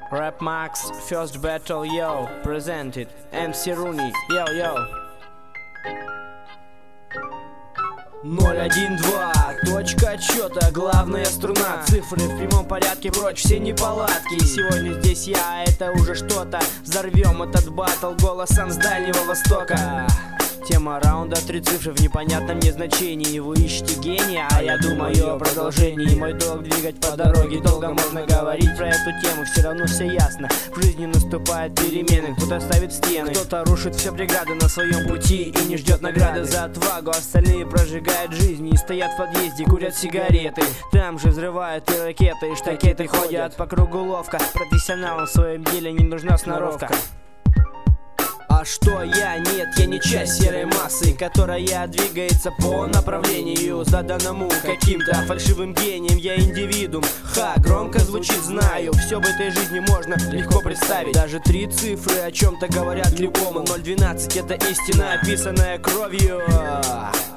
Rap Max, first battle, yo, presented, MC Rooney, yo. 012, точка отсчета, главная струна. Цифры в прямом порядке, прочь все неполадки. Сегодня здесь я, это уже что-то. Взорвем этот баттл голосом с Дальнего Востока. Тема раунда 3 цифры в непонятном мне значении. Вы ищете гения, а я думаю о продолжении. Мой долг двигать по дороге. Долго можно говорить про эту тему, все равно все ясно. В жизни наступают перемены, кто-то ставит стены, кто-то рушит все преграды на своем пути и не ждет награды за отвагу. Остальные прожигают жизни и стоят в подъезде, курят сигареты. Там же взрывают и ракеты, и штакеты ходят по кругу ловко. Профессионалам в своем деле не нужна сноровка. А что я? Нет, я не часть серой массы, которая двигается по направлению, заданному каким-то фальшивым гением. Я индивидуум, громко звучит, знаю. Все в этой жизни можно легко представить. Даже 3 цифры о чем-то говорят любому. 012 это истина, описанная кровью.